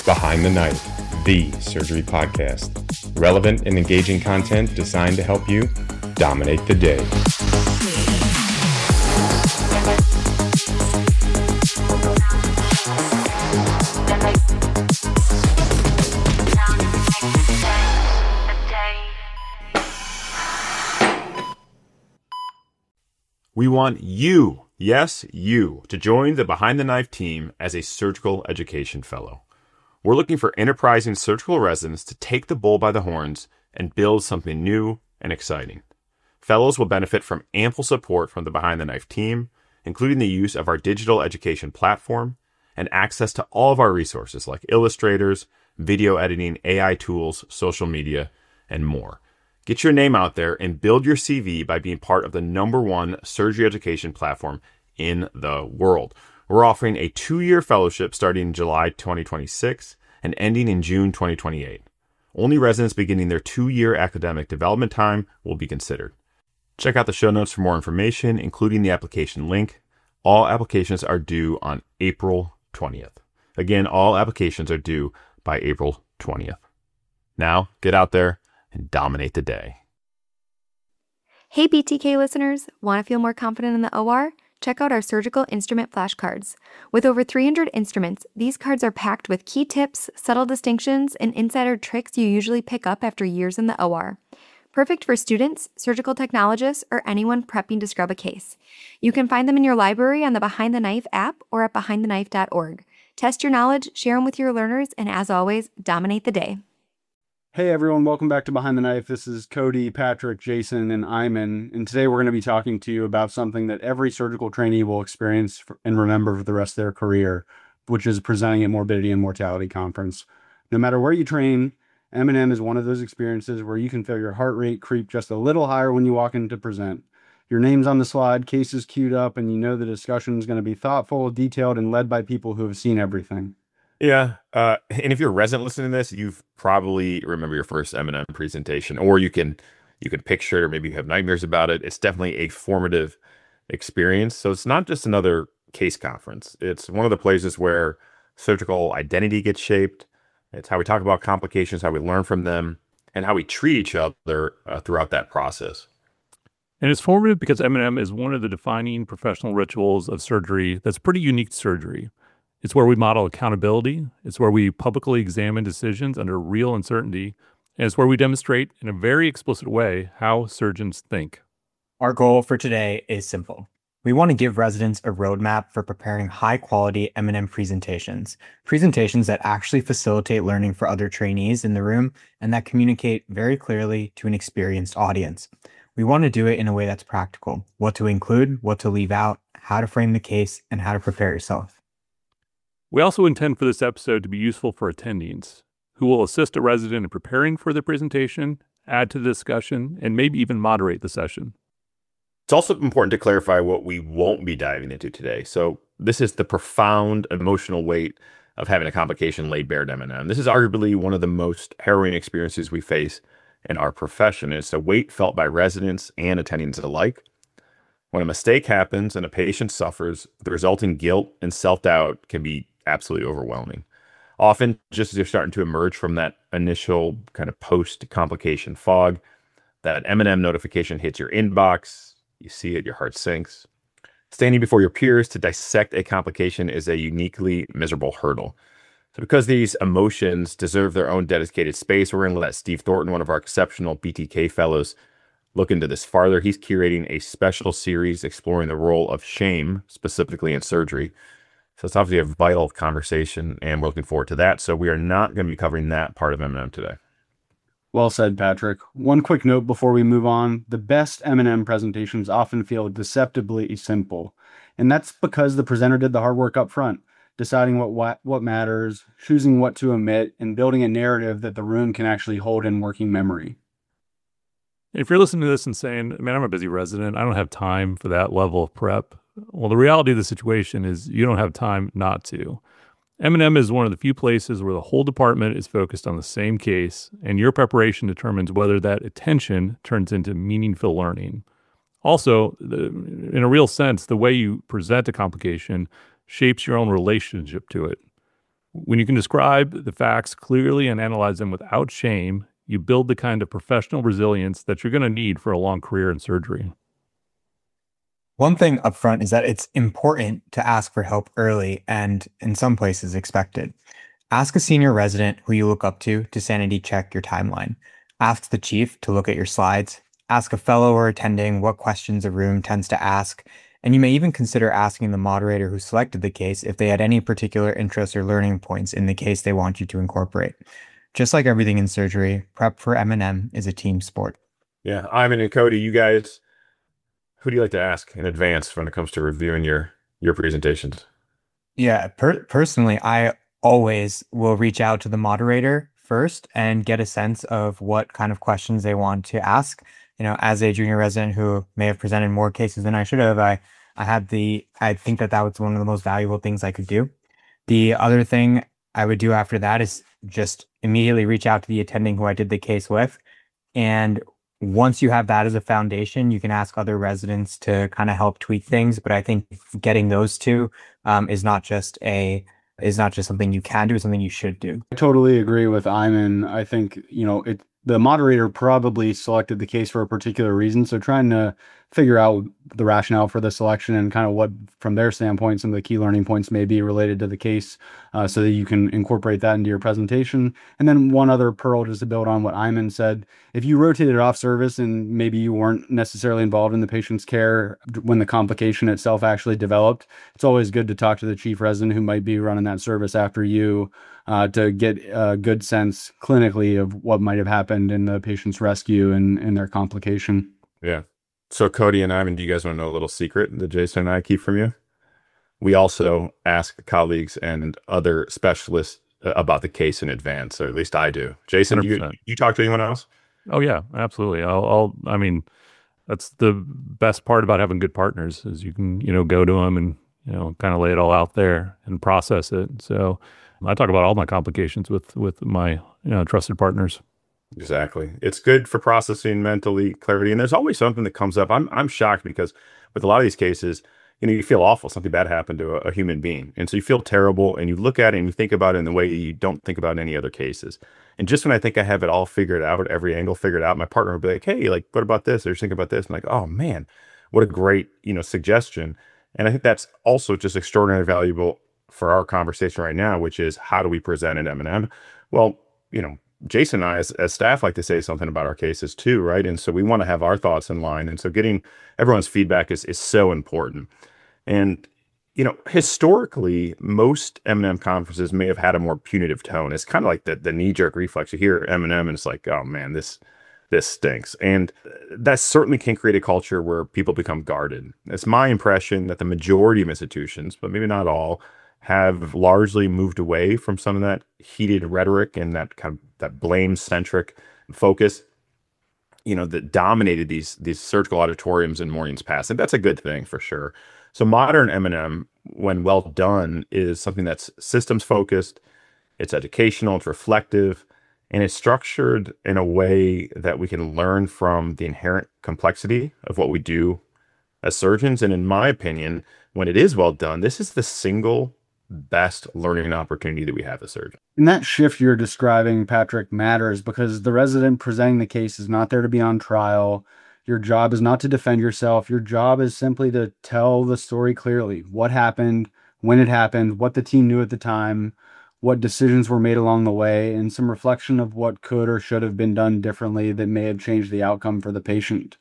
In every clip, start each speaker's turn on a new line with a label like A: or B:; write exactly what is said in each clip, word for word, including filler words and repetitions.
A: Behind the Knife, the surgery podcast. Relevant and engaging content designed to help you dominate the day. We want you, yes, you, to join the Behind the Knife team as a surgical education fellow. We're looking for enterprising surgical residents to take the bull by the horns and build something new and exciting. Fellows will benefit from ample support from the Behind the Knife team, including the use of our digital education platform and access to all of our resources like illustrators, video editing, A I tools, social media, and more. Get your name out there and build your C V by being part of the number one surgery education platform in the world. We're offering a two-year fellowship starting in July twenty twenty-six and ending in June twenty twenty-eight. Only residents beginning their two-year academic development time will be considered. Check out the show notes for more information, including the application link. All applications are due on April twentieth. Again, all applications are due by April twentieth. Now, get out there and dominate the day.
B: Hey B T K listeners, want to feel more confident in the O R? Check out our surgical instrument flashcards. With over three hundred instruments, these cards are packed with key tips, subtle distinctions, and insider tricks you usually pick up after years in the O R. Perfect for students, surgical technologists, or anyone prepping to scrub a case. You can find them in your library on the Behind the Knife app or at behind the knife dot org. Test your knowledge, share them with your learners, and as always, dominate the day.
C: Hey everyone, welcome back to Behind the Knife. This is Cody, Patrick, Jason, and Iman, and today we're going to be talking to you about something that every surgical trainee will experience and remember for the rest of their career, which is presenting at Morbidity and Mortality Conference. No matter where you train, M and M is one of those experiences where you can feel your heart rate creep just a little higher when you walk in to present. Your name's on the slide, cases queued up, and you know the discussion is going to be thoughtful, detailed, and led by people who have seen everything.
A: Yeah, uh, and if you're a resident listening to this, you've probably remember your first M and M presentation, or you can you can picture it, or maybe you have nightmares about it. It's definitely a formative experience. So it's not just another case conference. It's one of the places where surgical identity gets shaped. It's how we talk about complications, how we learn from them, and how we treat each other uh, throughout that process.
D: And it's formative because M and M is one of the defining professional rituals of surgery that's pretty unique to surgery. It's where we model accountability. It's where we publicly examine decisions under real uncertainty. And it's where we demonstrate in a very explicit way how surgeons think.
E: Our goal for today is simple. We want to give residents a roadmap for preparing high-quality M and M presentations, presentations that actually facilitate learning for other trainees in the room and that communicate very clearly to an experienced audience. We want to do it in a way that's practical, what to include, what to leave out, how to frame the case, and how to prepare yourself.
D: We also intend for this episode to be useful for attendings, who will assist a resident in preparing for the presentation, add to the discussion, and maybe even moderate the session.
A: It's also important to clarify what we won't be diving into today. So this is the profound emotional weight of having a complication laid bare at M and M. This is arguably one of the most harrowing experiences we face in our profession. It's a weight felt by residents and attendings alike. When a mistake happens and a patient suffers, the resulting guilt and self-doubt can be absolutely overwhelming. Often, just as you're starting to emerge from that initial kind of post-complication fog, that M and M notification hits your inbox, you see it, your heart sinks. Standing before your peers to dissect a complication is a uniquely miserable hurdle. So because these emotions deserve their own dedicated space, we're going to let Steve Thornton, one of our exceptional B T K fellows, look into this farther. He's curating a special series exploring the role of shame, specifically in surgery. So it's obviously a vital conversation, and we're looking forward to that. So we are not going to be covering that part of M and M today.
C: Well said, Patrick. One quick note before we move on. The best M and M presentations often feel deceptively simple. And that's because the presenter did the hard work up front, deciding what, what, what matters, choosing what to omit, and building a narrative that the room can actually hold in working memory.
D: If you're listening to this and saying, man, I'm a busy resident, I don't have time for that level of prep. Well, the reality of the situation is you don't have time not to. M and M is one of the few places where the whole department is focused on the same case, and your preparation determines whether that attention turns into meaningful learning. Also, the, in a real sense, the way you present a complication shapes your own relationship to it. When you can describe the facts clearly and analyze them without shame, you build the kind of professional resilience that you're going to need for a long career in surgery.
E: One thing up front is that it's important to ask for help early and in some places expected. Ask a senior resident who you look up to to sanity check your timeline. Ask the chief to look at your slides. Ask a fellow or attending what questions a room tends to ask. And you may even consider asking the moderator who selected the case if they had any particular interests or learning points in the case they want you to incorporate. Just like everything in surgery, prep for M and M is a team sport.
A: Yeah, Ivan and Cody, you guys, who do you like to ask in advance when it comes to reviewing your your presentations?
E: Yeah, per- personally, I always will reach out to the moderator first and get a sense of what kind of questions they want to ask. You know, as a junior resident who may have presented more cases than I should have, I, I had the, I think that that was one of the most valuable things I could do. The other thing I would do after that is just immediately reach out to the attending who I did the case with. And once you have that as a foundation, you can ask other residents to kind of help tweak things. But I think getting those two um, is not just a is not just something you can do, it's something you should do.
C: I totally agree with Iman. I think, you know, it the moderator probably selected the case for a particular reason. So trying to figure out the rationale for the selection and kind of what, from their standpoint, some of the key learning points may be related to the case uh, so that you can incorporate that into your presentation. And then one other pearl, just to build on what Iman said, if you rotated off service and maybe you weren't necessarily involved in the patient's care when the complication itself actually developed, it's always good to talk to the chief resident who might be running that service after you uh, to get a good sense clinically of what might have happened in the patient's rescue and, and their complication.
A: Yeah. So Cody and Ivan, do you guys want to know a little secret that Jason and I keep from you? We also ask colleagues and other specialists about the case in advance, or at least I do. Jason, you, you talk to anyone else?
D: Oh yeah, absolutely. I'll, I'll, I mean, that's the best part about having good partners is you can, you know, go to them and, you know, kind of lay it all out there and process it. So I talk about all my complications with, with my, you know, trusted partners.
A: Exactly. It's good for processing mentally, clarity. And there's always something that comes up. I'm I'm shocked because with a lot of these cases, you know, you feel awful. Something bad happened to a, a human being. And so you feel terrible and you look at it and you think about it in the way you don't think about any other cases. And just when I think I have it all figured out, every angle figured out, my partner will be like, hey, like, what about this? Or just think about this. I'm like, oh man, what a great, you know, suggestion. And I think that's also just extraordinarily valuable for our conversation right now, which is how do we present at M and M? Well, you know, Jason and I, as, as staff, like to say something about our cases too, right? And so we want to have our thoughts in line. And so getting everyone's feedback is, is so important. And, you know, historically, most M and M conferences may have had a more punitive tone. It's kind of like the, the knee-jerk reflex. You hear M and M and it's like, oh man, this this stinks. And that certainly can create a culture where people become guarded. It's my impression that the majority of institutions, but maybe not all, have largely moved away from some of that heated rhetoric and that kind of that blame-centric focus, you know, that dominated these these surgical auditoriums in mornings past. And that's a good thing for sure. So modern M and M, when well done, is something that's systems-focused, it's educational, it's reflective, and it's structured in a way that we can learn from the inherent complexity of what we do as surgeons. And in my opinion, when it is well done, this is the single best learning opportunity that we have as surgeons.
C: And that shift you're describing, Patrick, matters because the resident presenting the case is not there to be on trial. Your job is not to defend yourself. Your job is simply to tell the story clearly. What happened, when it happened, what the team knew at the time, what decisions were made along the way, and some reflection of what could or should have been done differently that may have changed the outcome for the patient.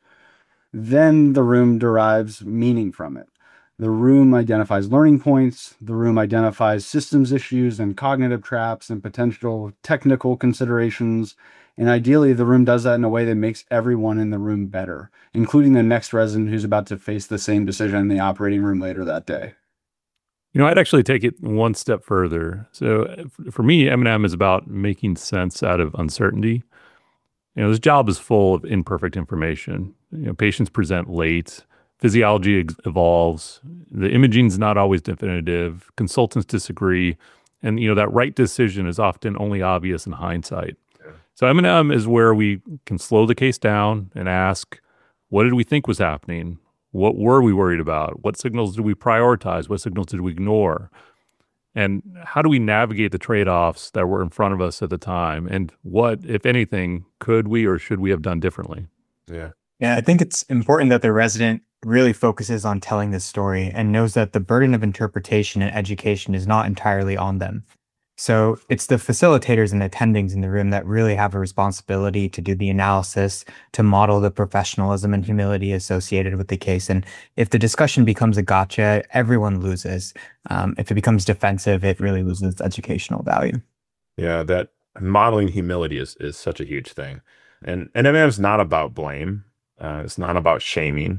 C: Then the room derives meaning from it. The room identifies learning points. The room identifies systems issues and cognitive traps and potential technical considerations. And ideally, the room does that in a way that makes everyone in the room better, including the next resident who's about to face the same decision in the operating room later that day.
D: You know, I'd actually take it one step further. So for me, M and M is about making sense out of uncertainty. You know, this job is full of imperfect information. You know, patients present late. Physiology ex- evolves. The imaging is not always definitive. Consultants disagree. And, you know, that right decision is often only obvious in hindsight. Yeah. So M and M is where we can slow the case down and ask, what did we think was happening? What were we worried about? What signals did we prioritize? What signals did we ignore? And how do we navigate the trade-offs that were in front of us at the time? And what, if anything, could we or should we have done differently?
A: Yeah.
E: Yeah, I think it's important that the resident really focuses on telling this story and knows that the burden of interpretation and education is not entirely on them. So it's the facilitators and attendings in the room that really have a responsibility to do the analysis, to model the professionalism and humility associated with the case. And if the discussion becomes a gotcha, everyone loses. Um, if it becomes defensive, it really loses its educational value.
A: Yeah, that modeling humility is is such a huge thing. And, and M M is not about blame. Uh, it's not about shaming.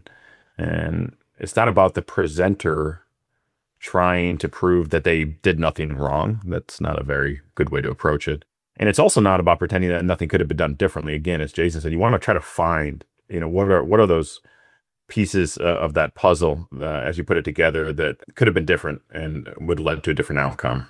A: And it's not about the presenter trying to prove that they did nothing wrong. That's not a very good way to approach it. And it's also not about pretending that nothing could have been done differently. Again, as Jason said, you want to try to find, you know, what are what are those pieces uh, of that puzzle uh, as you put it together that could have been different and would have led to a different outcome.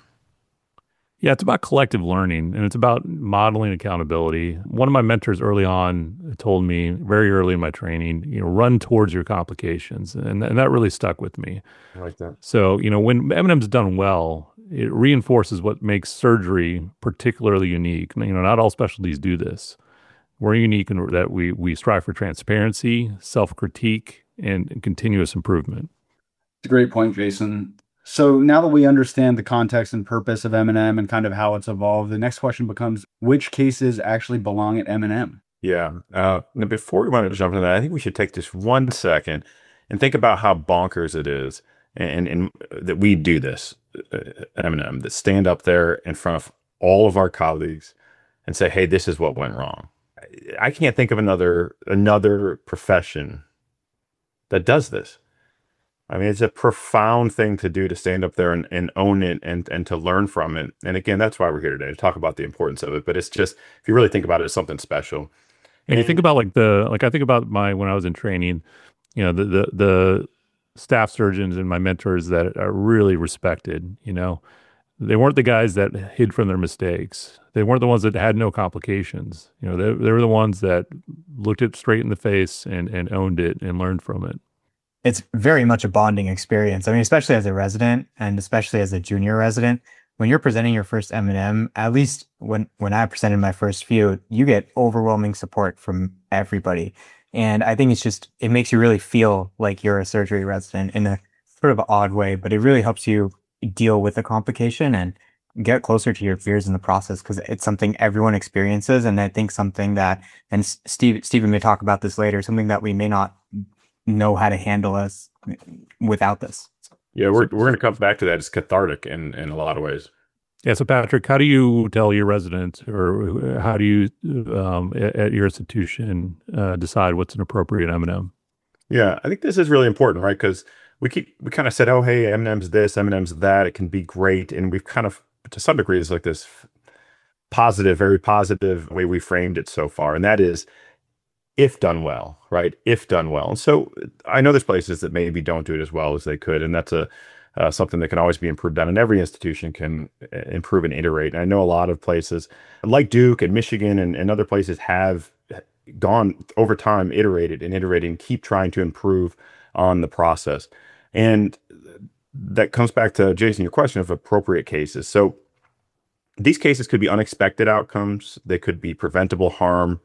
D: Yeah, it's about collective learning, and it's about modeling accountability. One of my mentors early on told me very early in my training, you know, run towards your complications. And, and that really stuck with me.
A: I like that.
D: So, you know, when M and M's done well, it reinforces what makes surgery particularly unique. You know, not all specialties do this. We're unique in that we, we strive for transparency, self-critique, and, and continuous improvement.
C: It's a great point, Jason. So now that we understand the context and purpose of M and M and kind of how it's evolved, the next question becomes, which cases actually belong at M and M?
A: Yeah. Uh, now before we want to jump into that, I think we should take just one second and think about how bonkers it is, and, and that we do this at M and M, that stand up there in front of all of our colleagues and say, "Hey, this is what went wrong." I can't think of another another profession that does this. I mean, it's a profound thing to do, to stand up there and, and own it and, and to learn from it. And again, that's why we're here today, to talk about the importance of it. But it's just, if you really think about it, it's something special.
D: And,
A: and
D: you think about like the, like I think about my, when I was in training, you know, the, the, the staff surgeons and my mentors that are really respected, you know, they weren't the guys that hid from their mistakes. They weren't the ones that had no complications. You know, they, they were the ones that looked it straight in the face and, and owned it and learned from it.
E: It's very much a bonding experience. I mean, especially as a resident and especially as a junior resident, when you're presenting your first M and M, at least when, when I presented my first few, you get overwhelming support from everybody. And I think it's just, it makes you really feel like you're a surgery resident in a sort of odd way, but it really helps you deal with the complication and get closer to your peers in the process, because it's something everyone experiences. And I think something that, and Steve, Stephen may talk about this later, something that we may not know how to handle us without this.
A: Yeah, we're we're going to come back to that. It's cathartic in, in a lot of ways.
D: Yeah. So Patrick, how do you tell your residents, or how do you um, at, at your institution uh, decide what's an appropriate M and M?
A: Yeah, I think this is really important, right? Because we keep we kind of said, oh, hey, M and M's this, M and M's that. It can be great, and we've kind of, to some degree, it's like this positive, very positive way we framed it so far, and that is, if done well, right? If done well. And so I know there's places that maybe don't do it as well as they could. And that's a uh, something that can always be improved on. And every institution can improve and iterate. And I know a lot of places like Duke and Michigan and, and other places have gone over time, iterated and iterated and keep trying to improve on the process. And that comes back to, Jason, your question of appropriate cases. So these cases could be unexpected outcomes. They could be preventable harm,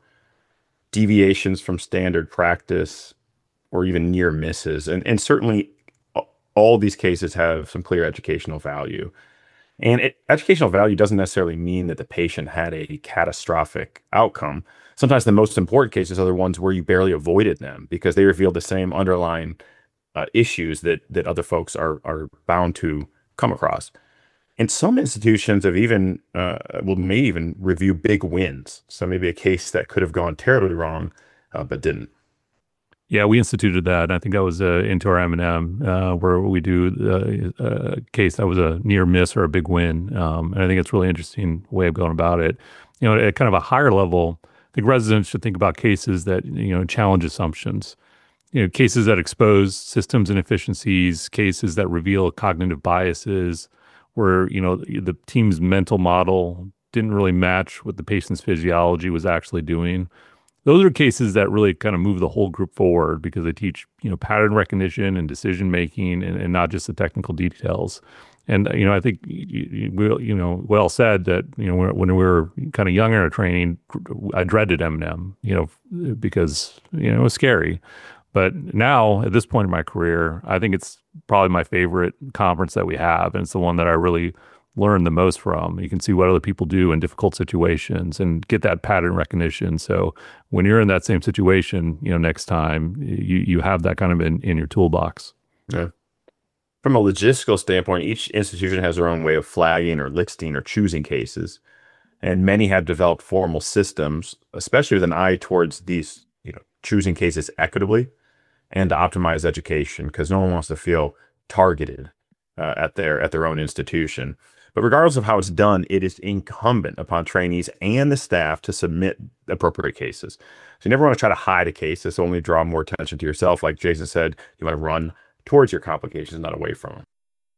A: deviations from standard practice, or even near misses. And, and certainly all these cases have some clear educational value. And it, educational value doesn't necessarily mean that the patient had a catastrophic outcome. Sometimes the most important cases are the ones where you barely avoided them because they reveal the same underlying uh, issues that that other folks are are bound to come across. And some institutions have even, uh, will may even review big wins. So maybe a case that could have gone terribly wrong, uh, but didn't.
D: Yeah, we instituted that. And I think that was uh, into our M and M, uh, where we do uh, a case that was a near miss or a big win. Um, and I think it's a really interesting way of going about it. You know, at kind of a higher level, I think residents should think about cases that, you know, challenge assumptions. You know, cases that expose systems inefficiencies, cases that reveal cognitive biases, where, you know, the team's mental model didn't really match what the patient's physiology was actually doing. those are cases that really kind of move the whole group forward because they teach, you know, pattern recognition and decision making and, and not just the technical details. And, you know, I think, you, you, you know, well said that, you know, when, when we were kind of younger in our training, I dreaded M and M, you know, because, you know, it was scary. But now at this point in my career, I think it's probably my favorite conference that we have. And it's the one that I really learn the most from. You can see what other people do in difficult situations and get that pattern recognition. So when you're in that same situation, you know, next time you, you have that kind of in, in your toolbox.
A: Yeah. From a logistical standpoint, each institution has their own way of flagging or listing or choosing cases. And many have developed formal systems, especially with an eye towards these, you know, choosing cases equitably and to optimize education, because no one wants to feel targeted uh, at their at their own institution. But regardless of how it's done, it is incumbent upon trainees and the staff to submit appropriate cases. So you never want to try to hide a case. This will only draw more attention to yourself. Like Jason said, you want to run towards your complications, not away from them.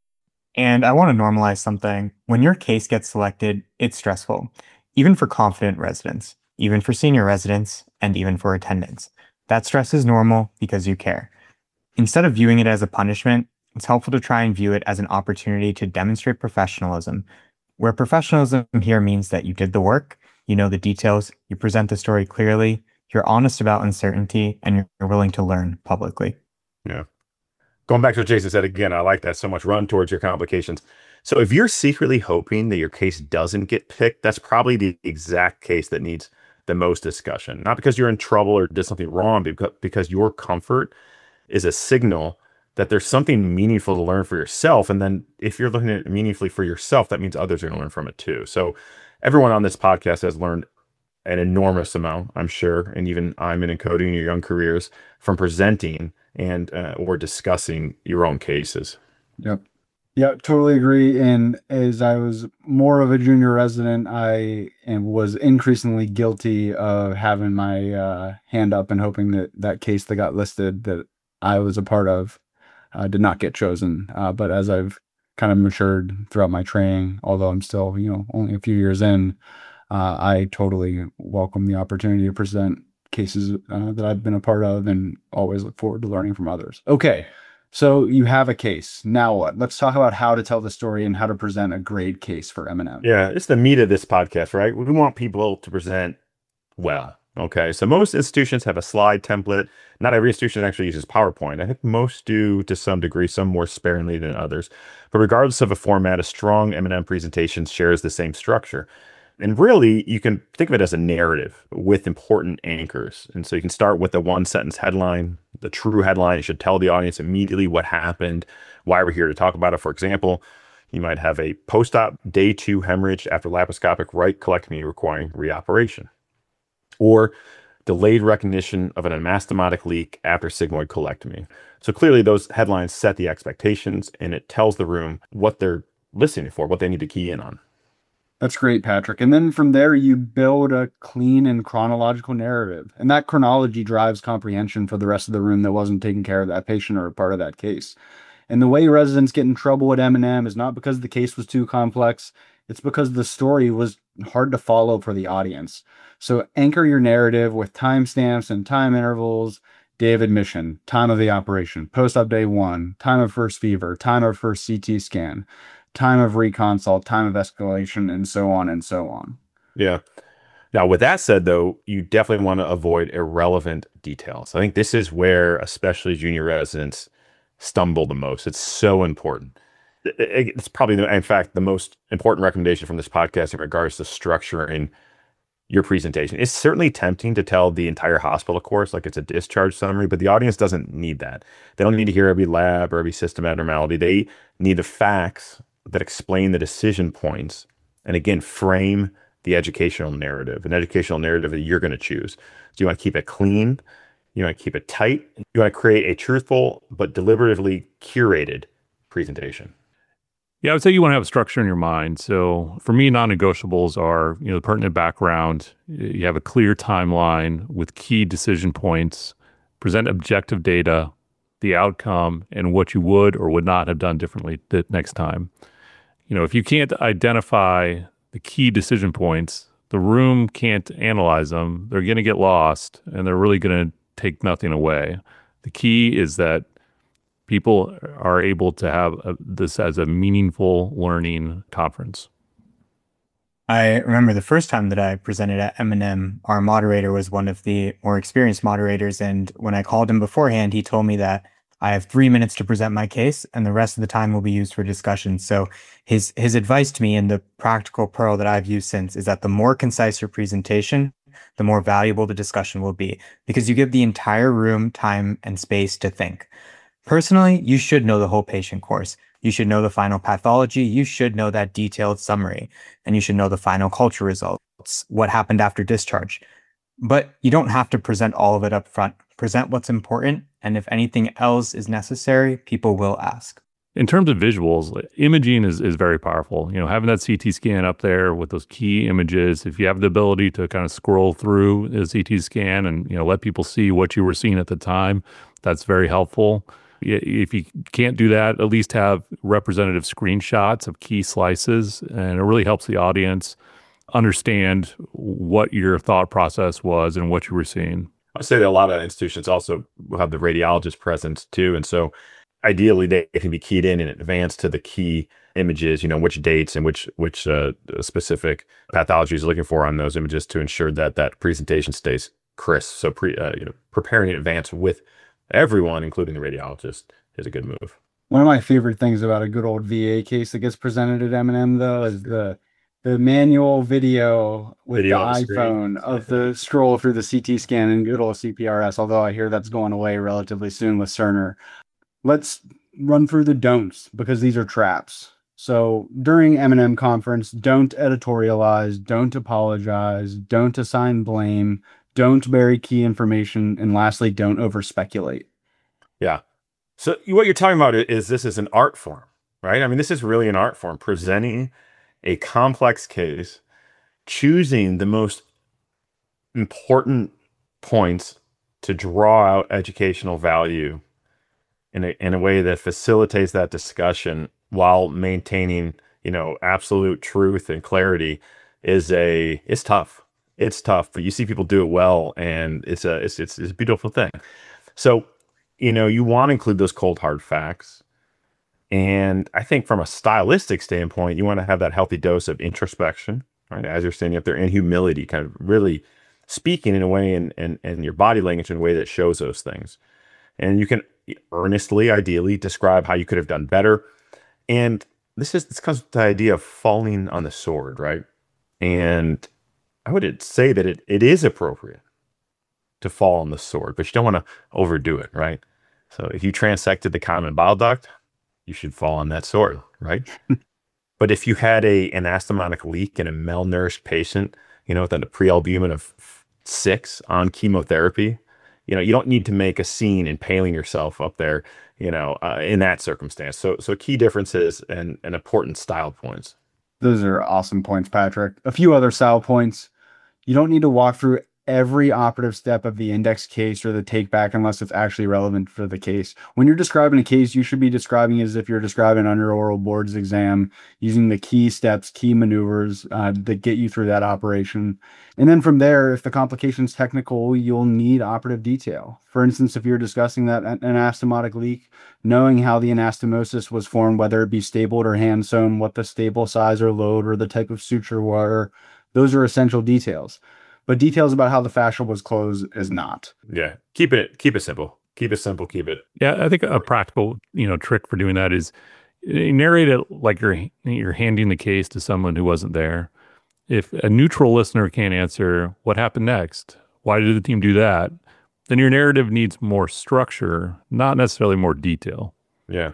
E: And I want to normalize something. When your case gets selected, it's stressful, even for confident residents, even for senior residents, and even for attendants. That stress is normal because you care. Instead of viewing it as a punishment, it's helpful to try and view it as an opportunity to demonstrate professionalism, where professionalism here means that you did the work, you know the details, you present the story clearly, you're honest about uncertainty, and you're willing to learn publicly.
A: Yeah. Going back to what Jason said again, I like that so much. Run towards your complications. So if you're secretly hoping that your case doesn't get picked, that's probably the exact case that needs the most discussion. Not because you're in trouble or did something wrong, but because your comfort is a signal that there's something meaningful to learn for yourself. And then if you're looking at it meaningfully for yourself, that means others are going to learn from it too. So everyone on this podcast has learned an enormous amount, I'm sure, and even I'm in coding in your young careers from presenting and uh, or discussing your own cases.
C: Yep. Yeah, totally agree. And as I was more of a junior resident, I and was increasingly guilty of having my uh, hand up and hoping that that case that got listed that I was a part of uh, did not get chosen. Uh, but as I've kind of matured throughout my training, although I'm still, you know, only a few years in, uh, I totally welcome the opportunity to present cases uh, that I've been a part of and always look forward to learning from others. Okay. So you have a case. Now what? Let's talk about how to tell the story and how to present a great case for M and M.
A: Yeah, it's the meat of this podcast, right? We want people to present well. Okay, so most institutions have a slide template. Not every institution actually uses PowerPoint. I think most do to some degree, some more sparingly than others. But regardless of a format, a strong M and M presentation shares the same structure. And really, you can think of it as a narrative with important anchors. And so you can start with the one sentence headline, the true headline. It should tell the audience immediately what happened, why we're here to talk about it. For example, you might have a post-op day two hemorrhage after laparoscopic right colectomy requiring reoperation, or delayed recognition of an anastomotic leak after sigmoid colectomy. So clearly those headlines set the expectations and it tells the room what they're listening for, what they need to key in on.
C: That's great, Patrick. And then from there, you build a clean and chronological narrative. And that chronology drives comprehension for the rest of the room that wasn't taking care of that patient or a part of that case. And the way residents get in trouble at M and M is not because the case was too complex. It's because the story was hard to follow for the audience. So anchor your narrative with timestamps and time intervals, day of admission, time of the operation, post-op day one, time of first fever, time of first C T scan, time of reconsult, time of escalation, and so on and so on.
A: Yeah. Now, with that said, though, you definitely want to avoid irrelevant details. I think this is where especially junior residents stumble the most. It's so important. It's probably, in fact, the most important recommendation from this podcast in regards to structuring your presentation. It's certainly tempting to tell the entire hospital course like it's a discharge summary, but the audience doesn't need that. They don't need to hear every lab or every system abnormality. They need the facts that explain the decision points and, again, frame the educational narrative, an educational narrative that you're going to choose. So you want to keep it clean. You want to keep it tight. You want to create a truthful but deliberatively curated presentation.
D: Yeah, I would say you want to have a structure in your mind. So for me, non-negotiables are, you know, the pertinent background. You have a clear timeline with key decision points, present objective data, the outcome, and what you would or would not have done differently the next time. You know, if you can't identify the key decision points, The room can't analyze them. They're going to get lost, and they're really going to take nothing away. The key is that people are able to have a, this as a meaningful learning conference.
E: I remember the first time that I presented at M and M, our moderator was one of the more experienced moderators. And when I called him beforehand, he told me that I have three minutes to present my case and the rest of the time will be used for discussion. So his, his advice to me, and the practical pearl that I've used since, is that the more concise your presentation, the more valuable the discussion will be, because you give the entire room time and space to think. Personally, you should know the whole patient course. You should know the final pathology. You should know that detailed summary, and you should know the final culture results, what happened after discharge. But you don't have to present all of it up front. Present what's important, and if anything else is necessary, people will ask.
D: In terms of visuals, imaging is, is very powerful. You know, having that C T scan up there with those key images, if you have the ability to kind of scroll through the C T scan and, you know, let people see what you were seeing at the time, that's very helpful. If you can't do that, at least have representative screenshots of key slices, and it really helps the audience understand what your thought process was and what you were seeing.
A: I'd say that a lot of institutions also will have the radiologist present too. And so ideally they can be keyed in in advance to the key images, you know, which dates and which which uh, specific pathology is looking for on those images to ensure that that presentation stays crisp. So pre, uh, you know, preparing in advance with everyone, including the radiologist, is a good move.
C: One of my favorite things about a good old V A case that gets presented at M and M, though, is the the manual video with video the iPhone of the stroll through the C T scan and good old C P R S, although I hear that's going away relatively soon with Cerner. Let's run through the don'ts, because these are traps. So during M and M conference, don't editorialize, don't apologize, don't assign blame, don't bury key information, and lastly, don't over speculate.
A: Yeah. So what you're talking about is this is an art form, right? I mean, this is really an art form, presenting a complex case, choosing the most important points to draw out educational value in a, in a way that facilitates that discussion while maintaining, you know, absolute truth and clarity is a, it's tough. It's tough, but you see people do it well, and it's a, it's, it's, it's a beautiful thing. So, you know, you want to include those cold, hard facts. And I think from a stylistic standpoint, you want to have that healthy dose of introspection, right? As you're standing up there, and humility, kind of really speaking in a way, and, and, and your body language in a way that shows those things. And you can earnestly, ideally, describe how you could have done better. And this is, this comes with the idea of falling on the sword, right? And I would say that it, it is appropriate to fall on the sword, but you don't want to overdo it, right? So if you transected the common bile duct, you should fall on that sword, right? But if you had a anastomotic leak in a malnourished patient, you know, with a prealbumin of six on chemotherapy, you know, you don't need to make a scene impaling yourself up there, you know, uh, in that circumstance. So, so key differences and, and important style points.
C: Those are awesome points, Patrick. A few other style points. You don't need to walk through every operative step of the index case or the take back unless it's actually relevant for the case. When you're describing a case, you should be describing it as if you're describing under oral boards exam, using the key steps, key maneuvers uh, that get you through that operation. And then from there, if the complication's technical, you'll need operative detail. For instance, if you're discussing that anastomotic leak, knowing how the anastomosis was formed, whether it be stapled or hand sewn, what the staple size or load or the type of suture were, those are essential details. But details about how the fascia was closed is not.
A: Yeah. Keep it, keep it simple. Keep it simple. Keep it.
D: Yeah. I think a practical, you know, trick for doing that is narrate it like you're, you're handing the case to someone who wasn't there. If a neutral listener can't answer what happened next, why did the team do that, then your narrative needs more structure, not necessarily more detail.
A: Yeah.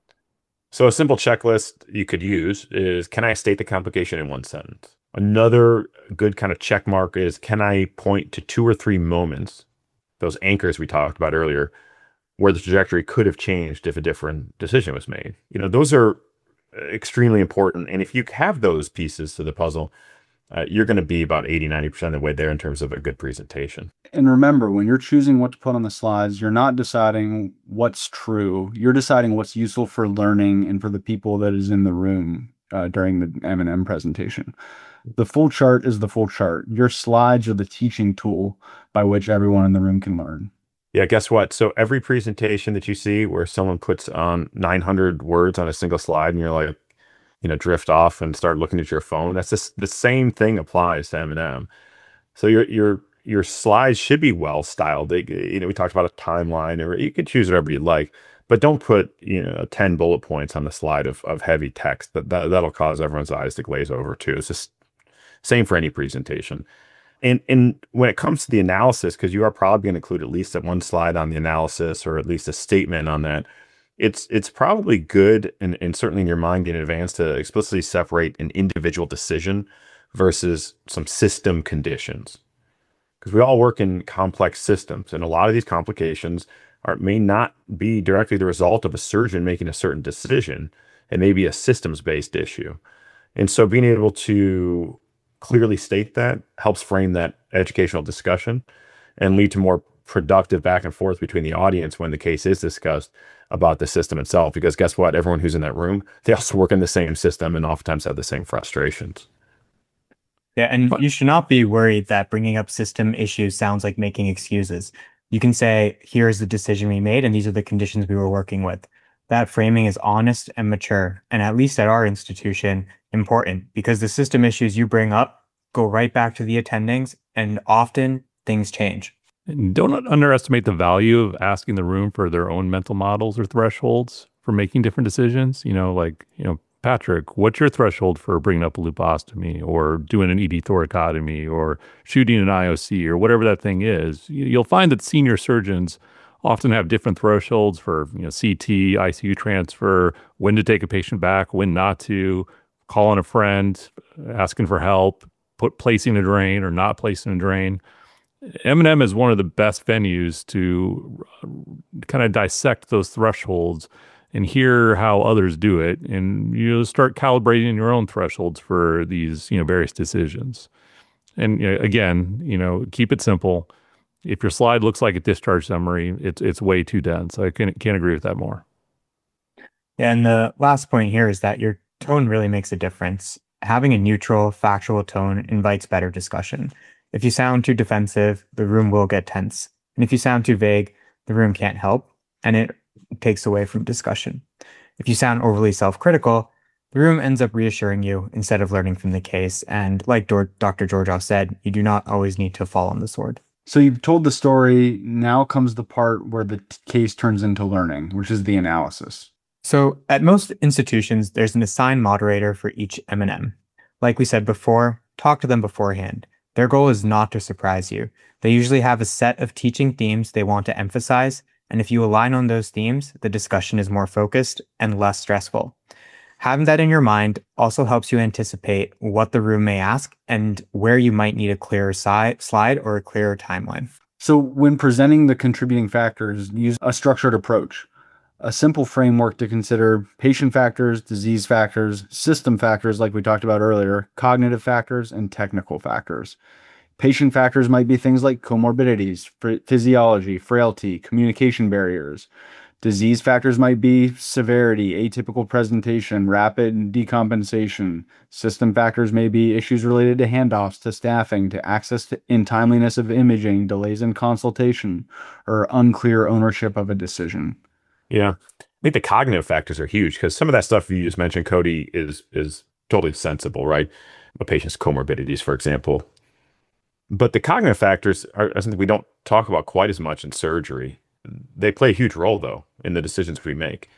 A: So a simple checklist you could use is, can I state the complication in one sentence? Another good kind of check mark is, can I point to two or three moments, those anchors we talked about earlier, where the trajectory could have changed if a different decision was made? You know, those are extremely important. And if you have those pieces to the puzzle, uh, you're going to be about eighty, ninety percent of the way there in terms of a good presentation.
C: And remember, when you're choosing what to put on the slides, you're not deciding what's true. You're deciding what's useful for learning and for the people that is in the room uh, during the M and M presentation. The full chart is the full chart. Your slides are the teaching tool by which everyone in the room can learn.
A: Yeah, guess what? So every presentation that you see where someone puts on nine hundred words on a single slide and you're like, you know, drift off and start looking at your phone, that's just the same thing applies to M and M. So your your your slides should be well styled. They, you know, we talked about a timeline, or you can choose whatever you like, but don't put, you know, ten bullet points on the slide of, of heavy text. That, that that'll cause everyone's eyes to glaze over too. It's just same for any presentation. And and when it comes to the analysis, because you are probably going to include at least one slide on the analysis or at least a statement on that, it's it's probably good and, and certainly in your mind in advance to explicitly separate an individual decision versus some system conditions. Because we all work in complex systems, and a lot of these complications are may not be directly the result of a surgeon making a certain decision. It may be a systems-based issue. And so being able to clearly state that helps frame that educational discussion and lead to more productive back and forth between the audience when the case is discussed about the system itself. Because guess what? Everyone who's in that room, they also work in the same system and oftentimes have the same frustrations.
E: Yeah, and you should not be worried that bringing up system issues sounds like making excuses. You can say, here's the decision we made, and these are the conditions we were working with. That framing is honest and mature, and at least at our institution, important, because the system issues you bring up go right back to the attendings, and often things change.
D: And don't underestimate the value of asking the room for their own mental models or thresholds for making different decisions. You know, like, you know, Patrick, what's your threshold for bringing up a lupostomy or doing an E D thoracotomy or shooting an I O C or whatever that thing is? You'll find that senior surgeons often have different thresholds for, you know, C T, I C U transfer, when to take a patient back, when not to, calling a friend, asking for help, put placing a drain or not placing a drain. M and M is one of the best venues to kind of dissect those thresholds and hear how others do it, and you start calibrating your own thresholds for these, you know, various decisions. And you know, again, you know, keep it simple. If your slide looks like a discharge summary, it's it's way too dense. I can't can't agree with that more.
E: And the last point here is that your tone really makes a difference. Having a neutral, factual tone invites better discussion. If you sound too defensive, the room will get tense. And if you sound too vague, the room can't help, and it takes away from discussion. If you sound overly self-critical, the room ends up reassuring you instead of learning from the case. And like Doctor Georgioff said, you do not always need to fall on the sword.
C: So you've told the story. Now comes the part where the t- case turns into learning, which is the analysis.
E: So at most institutions, there's an assigned moderator for each M and M. Like we said before, talk to them beforehand. Their goal is not to surprise you. They usually have a set of teaching themes they want to emphasize, and if you align on those themes, the discussion is more focused and less stressful. Having that in your mind also helps you anticipate what the room may ask and where you might need a clearer si- slide or a clearer timeline.
C: So when presenting the contributing factors, use a structured approach. A simple framework to consider patient factors, disease factors, system factors like we talked about earlier, cognitive factors, and technical factors. Patient factors might be things like comorbidities, physiology, frailty, communication barriers. Disease factors might be severity, atypical presentation, rapid decompensation. System factors may be issues related to handoffs, to staffing, to access to in timeliness of imaging, delays in consultation, or unclear ownership of a decision.
A: Yeah, I think the cognitive factors are huge because some of that stuff you just mentioned, Cody, is is totally sensible, right? A patient's comorbidities, for example. But the cognitive factors are something we don't talk about quite as much in surgery. They play a huge role, though, in the decisions we make.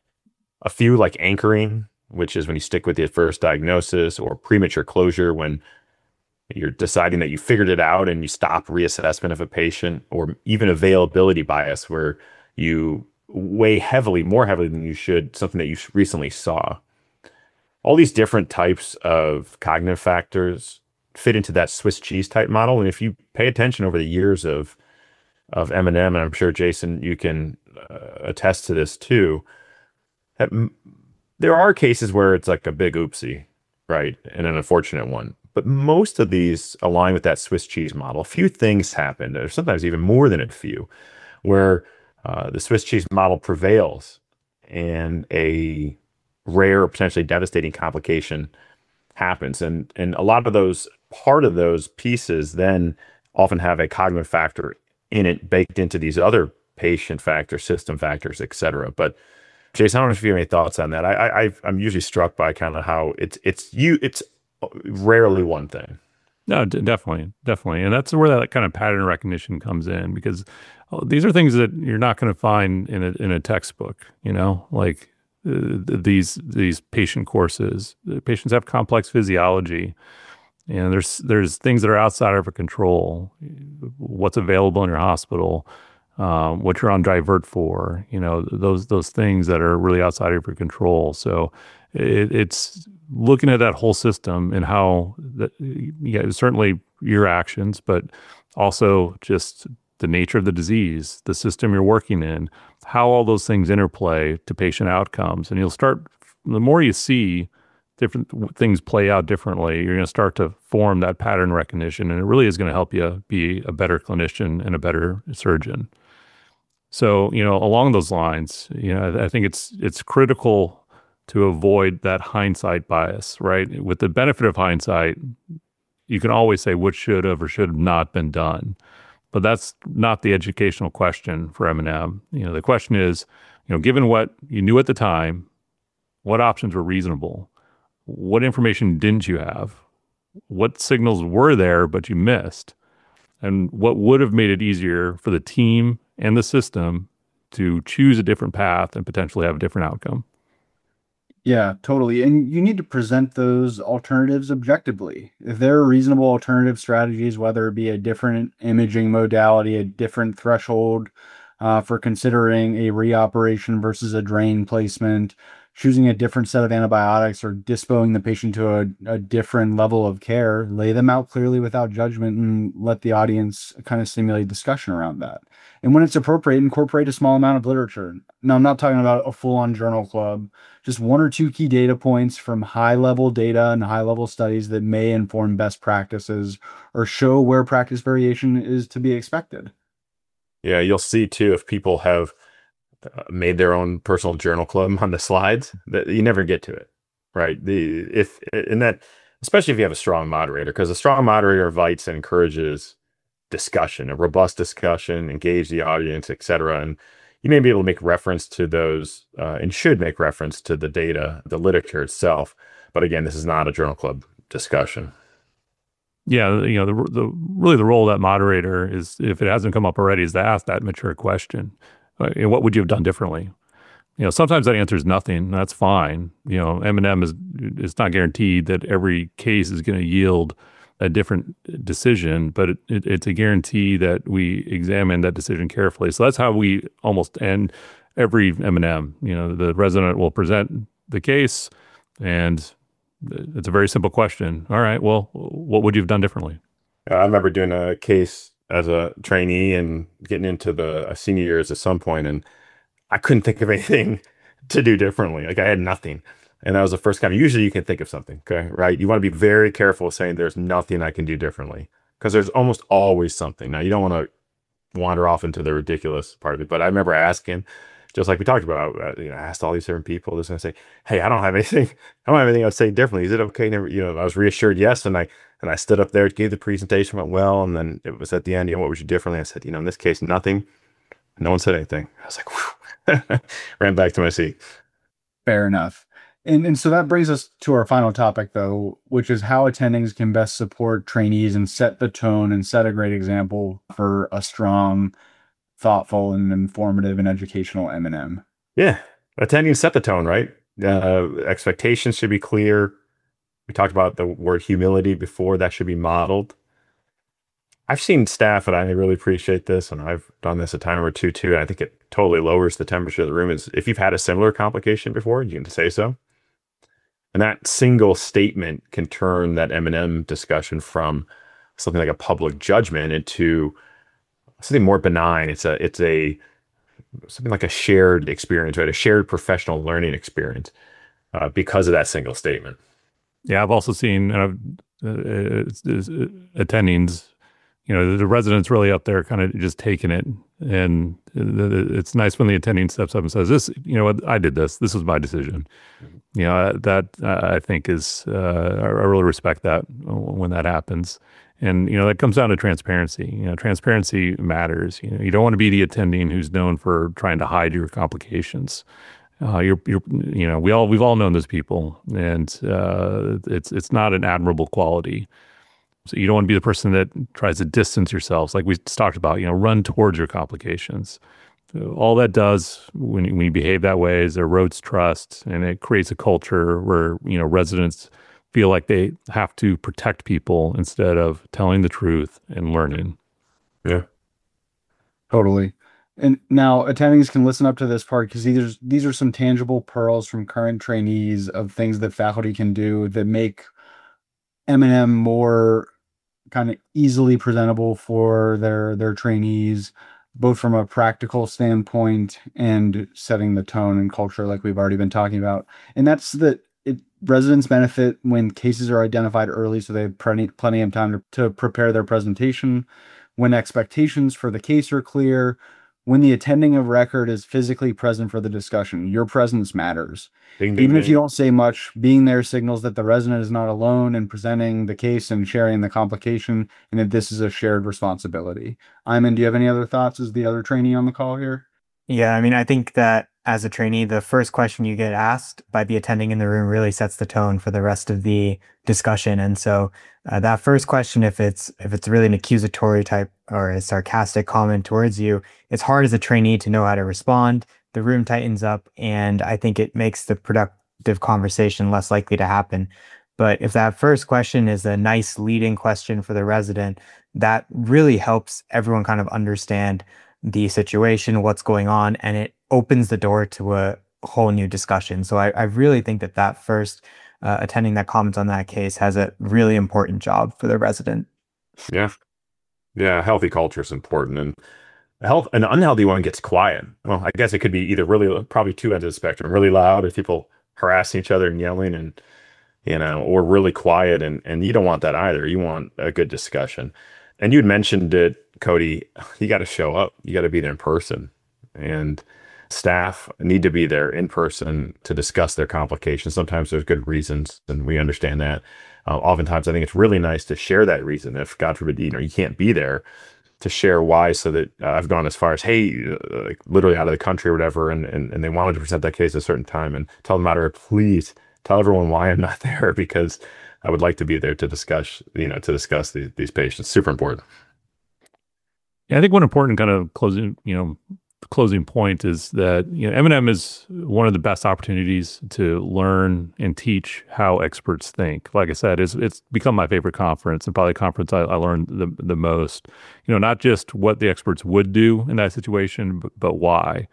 A: A few like anchoring, which is when you stick with the first diagnosis, or premature closure when you're deciding that you figured it out and you stop reassessment of a patient, or even availability bias where you weigh heavily, more heavily than you should, something that you recently saw. All these different types of cognitive factors fit into that Swiss cheese type model. And if you pay attention over the years of of M and M, and I'm sure, Jason, you can uh, attest to this too, that m- there are cases where it's like a big oopsie, right? And an unfortunate one. But most of these align with that Swiss cheese model. A few things happen, or sometimes even more than a few, where uh, the Swiss cheese model prevails and a rare or potentially devastating complication happens. And and a lot of those, part of those pieces then often have a cognitive factor in it baked into these other patient factors, system factors, et cetera. But Jason, I don't know if you have any thoughts on that. I, I I've- I'm usually struck by kind of how it's it's you it's rarely one thing.
D: No, d- definitely, definitely, and that's where that kind of pattern recognition comes in, because uh, these are things that you're not going to find in a in a textbook. You know, like uh, th- these these patient courses. The patients have complex physiology, and there's there's things that are outside of our control. What's available in your hospital, um, what you're on divert for. You know, those those things that are really outside of your control. So it, it's looking at that whole system and how that, yeah, certainly your actions, but also just the nature of the disease, the system you're working in, how all those things interplay to patient outcomes. And you'll start, the more you see different w- things play out differently, you're going to start to form that pattern recognition. And it really is going to help you be a better clinician and a better surgeon. So, you know, along those lines, you know, I I think it's it's critical to avoid that hindsight bias, right? With the benefit of hindsight, you can always say what should have or should have not been done. But that's not the educational question for M and M. You know, the question is, you know, given what you knew at the time, what options were reasonable? What information didn't you have? What signals were there but you missed? And what would have made it easier for the team and the system to choose a different path and potentially have a different outcome?
C: Yeah, totally. And you need to present those alternatives objectively. If there are reasonable alternative strategies, whether it be a different imaging modality, a different threshold uh, for considering a reoperation versus a drain placement, choosing a different set of antibiotics, or disposing the patient to a, a different level of care, lay them out clearly without judgment and let the audience kind of stimulate discussion around that. And when it's appropriate, incorporate a small amount of literature. Now, I'm not talking about a full-on journal club, just one or two key data points from high-level data and high-level studies that may inform best practices or show where practice variation is to be expected.
A: Yeah, you'll see too if people have uh, made their own personal journal club on the slides that you never get to it, right? The if in that, especially if you have a strong moderator, because a strong moderator invites and encourages discussion, a robust discussion, engage the audience, et cetera. And you may be able to make reference to those uh, and should make reference to the data, the literature itself. But again, this is not a journal club discussion.
D: Yeah, you know, the the really the role of that moderator is, if it hasn't come up already, is to ask that mature question. Uh, you know, what would you have done differently? You know, sometimes that answer is nothing. And that's fine. You know, M and M is it's not guaranteed that every case is going to yield a different decision, but it, it, it's a guarantee that we examine that decision carefully. So that's how we almost end every M and M. You know, the resident will present the case, and it's a very simple question. All right, well, what would you have done differently?
A: Uh, I remember doing a case as a trainee and getting into the uh, senior years at some point, and I couldn't think of anything to do differently. Like I had nothing. And that was the first time. Usually you can think of something, okay, right? You want to be very careful saying there's nothing I can do differently, because there's almost always something. Now, you don't want to wander off into the ridiculous part of it, but I remember asking, just like we talked about, uh, you know, I asked all these different people, just going to say, hey, I don't have anything, I don't have anything I'd say differently. Is it okay? Never, you know, I was reassured, yes. And I, and I stood up there, gave the presentation, went well. And then it was at the end, you know, what would you do differently? I said, you know, in this case, nothing. No one said anything. I was like, whew. Ran back to my seat.
C: Fair enough. And, and so that brings us to our final topic, though, which is how attendings can best support trainees and set the tone and set a great example for a strong, thoughtful, and informative and educational M and M.
A: Yeah. Attending set the tone, right? Uh, expectations should be clear. We talked about the word humility before. That should be modeled. I've seen staff, and I really appreciate this, and I've done this a time or two too, and I think it totally lowers the temperature of the room, is if you've had a similar complication before, you can say so. And that single statement can turn that M and M discussion from something like a public judgment into something more benign. It's a it's a something like a shared experience, right? A shared professional learning experience uh, because of that single statement.
D: Yeah, I've also seen uh, uh, uh, attendings you know, the resident's really up there kind of just taking it. And it's nice when the attending steps up and says, this, you know what, I did this. This was my decision. You know, that uh, I think is, uh, I really respect that when that happens. And, you know, that comes down to transparency. You know, transparency matters. You know, you don't want to be the attending who's known for trying to hide your complications. Uh, you're, you're, you know, we all, we've all known those people, and uh, it's, it's not an admirable quality. So you don't want to be the person that tries to distance yourselves, like we talked about, you know, run towards your complications. So all that does when you, when you behave that way is it erodes trust, and it creates a culture where, you know, residents feel like they have to protect people instead of telling the truth and learning.
A: Yeah.
C: Totally. And now attendings can listen up to this part because these are, these are some tangible pearls from current trainees of things that faculty can do that make M and M more kind of easily presentable for their their trainees, both from a practical standpoint and setting the tone and culture like we've already been talking about. And that's that it residents benefit when cases are identified early, so they have plenty, plenty of time to, to prepare their presentation, when expectations for the case are clear, when the attending of record is physically present for the discussion. Your presence matters.
A: Ding, ding,
C: Even
A: ding.
C: if you don't say much, being there signals that the resident is not alone in presenting the case and sharing the complication, and that this is a shared responsibility. Iman, do you have any other thoughts as the other trainee on the call here?
E: Yeah, I mean, I think that as a trainee, the first question you get asked by the attending in the room really sets the tone for the rest of the discussion. And so uh, that first question, if it's if it's really an accusatory type or a sarcastic comment towards you, it's hard as a trainee to know how to respond. The room tightens up, and I think it makes the productive conversation less likely to happen. But if that first question is a nice leading question for the resident, that really helps everyone kind of understand the situation, what's going on, and it opens the door to a whole new discussion. So I, I really think that that first uh, attending that comments on that case has a really important job for the resident.
A: Yeah. Yeah. Healthy culture is important. And a health, an unhealthy one gets quiet. Well, I guess it could be either really, probably two ends of the spectrum, really loud as people harassing each other and yelling, and, you know, or really quiet. And, and you don't want that either. You want a good discussion. And you'd mentioned it, Cody, you got to show up. You got to be there in person. And staff need to be there in person to discuss their complications. Sometimes there's good reasons, and we understand that. Uh, oftentimes, I think it's really nice to share that reason. If, God forbid, you know, you can't be there, to share why, so that uh, I've gone as far as, hey, uh, like literally out of the country or whatever, and, and, and they wanted to present that case at a certain time, and tell them, matter, please tell everyone why I'm not there, because I would like to be there to discuss, you know, to discuss the, these patients. Super important.
D: Yeah, I think one important kind of closing, you know, closing point is that, you know, M and M is one of the best opportunities to learn and teach how experts think. Like I said, it's it's become my favorite conference, and probably the conference I, I learned the the most. You know, not just what the experts would do in that situation, but, but why.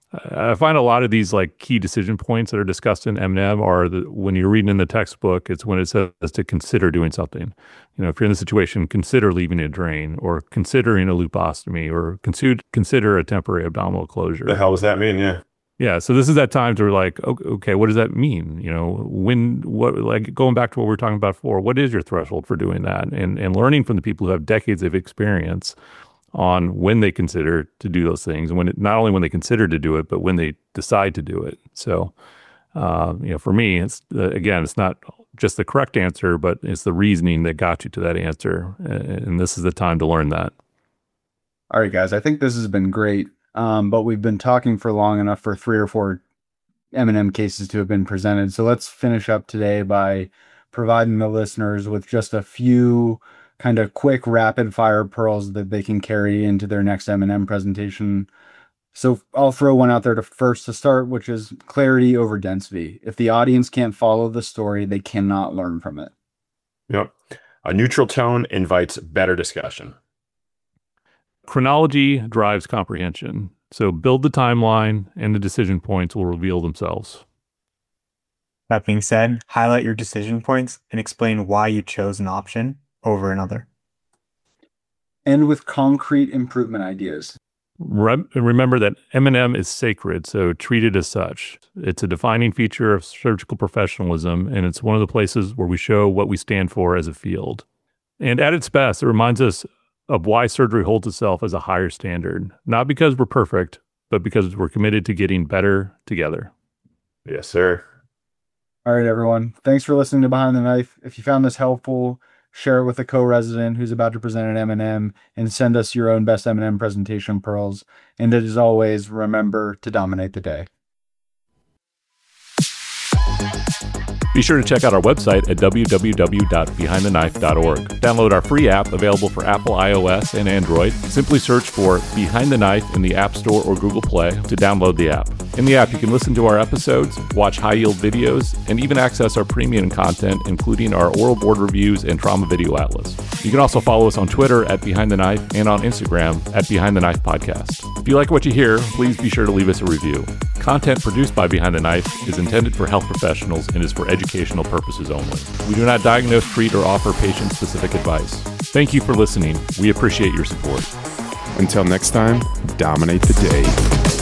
D: I find a lot of these like key decision points that are discussed in M and M are the, when you're reading in the textbook, it's when it says to consider doing something. You know, if you're in the situation, consider leaving a drain, or considering a lupostomy, or consider consider a temporary abdominal closure.
A: The hell does that mean? Yeah.
D: Yeah. So this is that time to like, okay, what does that mean? You know, when, what, like going back to what we were talking about before, what is your threshold for doing that? And, and learning from the people who have decades of experience on when they consider to do those things, and when it, not only when they consider to do it, but when they decide to do it. So, uh, you know, for me, it's uh, again, it's not just the correct answer, but it's the reasoning that got you to that answer. And this is the time to learn that.
C: All right, guys, I think this has been great. Um, but we've been talking for long enough for three or four M and M cases to have been presented. So let's finish up today by providing the listeners with just a few kind of quick rapid fire pearls that they can carry into their next M and M presentation. So I'll throw one out there to first to start, which is clarity over density. If the audience can't follow the story, they cannot learn from it.
A: Yep. A neutral tone invites better discussion.
D: Chronology drives comprehension. So build the timeline, and the decision points will reveal themselves.
E: That being said, highlight your decision points and explain why you chose an option over another.
C: And with concrete improvement ideas.
D: Re- remember that M and M is sacred, so treat it as such. It's a defining feature of surgical professionalism, and it's one of the places where we show what we stand for as a field. And at its best, it reminds us of why surgery holds itself as a higher standard, not because we're perfect, but because we're committed to getting better together.
A: Yes, sir.
C: All right, everyone. Thanks for listening to Behind the Knife. If you found this helpful, share it with a co-resident who's about to present an M and M, and send us your own best M and M presentation pearls. And as always, remember to dominate the day.
D: Be sure to check out our website at w w w dot behind the knife dot org. Download our free app available for Apple iOS and Android. Simply search for Behind the Knife in the App Store or Google Play to download the app. In the app, you can listen to our episodes, watch high-yield videos, and even access our premium content, including our oral board reviews and trauma video atlas. You can also follow us on Twitter at Behind the Knife and on Instagram at Behind the Knife Podcast. If you like what you hear, please be sure to leave us a review. Content produced by Behind the Knife is intended for health professionals and is for educational purposes only. We do not diagnose, treat, or offer patient-specific advice. Thank you for listening. We appreciate your support.
A: Until next time, dominate the day.